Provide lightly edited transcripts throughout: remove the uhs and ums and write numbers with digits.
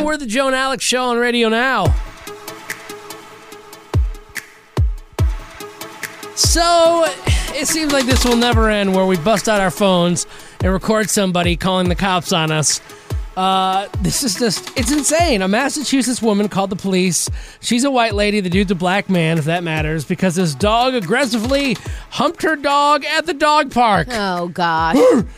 we're the Joe and Alex Show on Radio Now. So, it seems like this will never end where we bust out our phones and record somebody calling the cops on us. This is just, it's insane. A Massachusetts woman called the police. She's a white lady, the dude's a black man, if that matters, because this dog aggressively humped her dog at the dog park. Oh, gosh.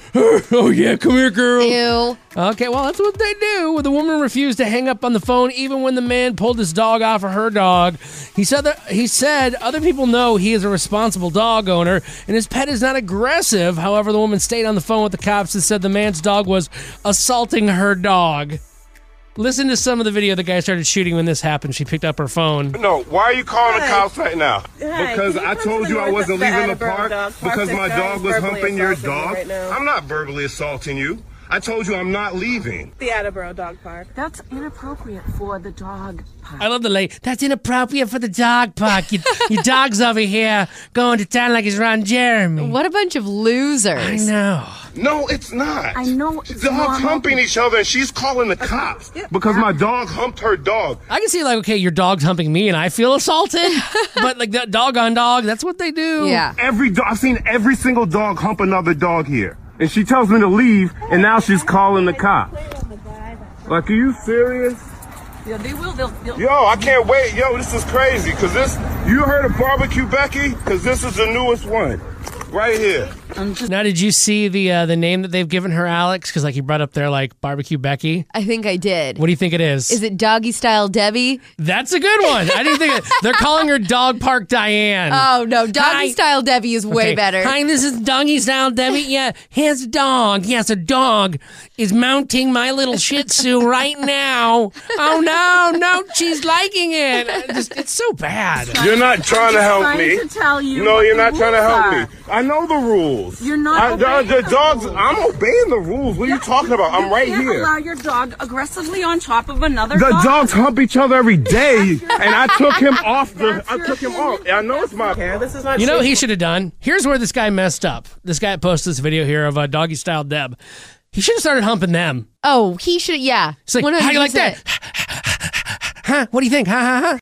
Oh, yeah, come here, girl. Ew. Okay, well, that's what they do. The woman refused to hang up on the phone even when the man pulled his dog off of her dog. He said other people know he is a responsible dog owner and his pet is not aggressive. However, the woman stayed on the phone with the cops and said the man's dog was assaulting her dog. Listen to some of the video the guy started shooting when this happened. She picked up her phone. No, why are you calling the cops right now? Hi, Because can you I come told to you the I wasn't north- leaving the Attleboro park dog park? because This my guy dog is was verbally humping your assaulting me dog. right now. I'm not verbally assaulting you. I told you I'm not leaving. The Attleboro Dog Park. That's inappropriate for the dog park. I love the lady. That's inappropriate for the dog park. Your dog's over here going to town like he's Ron Jeremy. What a bunch of losers. I know. No, it's not. I know it's Dogs normal. humping each other and she's calling the cops because my dog humped her dog. I can see, like, okay, your dog's humping me and I feel assaulted, but, like, that dog on dog, that's what they do. Yeah. I've seen every single dog hump another dog here. And she tells me to leave, and now she's calling the cops. Like, are you serious? Yeah, they will. They'll Yo, I can't wait. Yo, this is crazy. Because you heard of Barbecue Becky? Because this is the newest one. Right here. Now, did you see the name that they've given her, Alex? Because, like, you brought up there, like, Barbecue Becky. I think I did. What do you think it is? Is it Doggy Style Debbie? That's a good one. I didn't think they're calling her Dog Park Diane. Oh, no. Doggy Hi. Style Debbie is way Okay. better. Hi, this is Doggy Style Debbie. Yeah, here's a dog. Yes, a dog is mounting my little Shih Tzu right now. Oh, no, she's liking it. It's so bad. You're not trying to help me. to tell you No, what you're the not trying to rules help are. me. I know the rules. You're not the obeying the dogs. rules. I'm obeying the rules. What are you talking about? I'm right You can't here. allow your dog aggressively on top of another The dog. dogs hump each other every day, and I took him off. That's I your took him opinion. off. I know it's my. This is not You know what safe. he should have done? Here's where this guy messed up. This guy posted this video here of Doggy Style Deb. He should have started humping them. Oh, he should, yeah. It's like, how you like that? Huh? What do you think? Ha ha ha.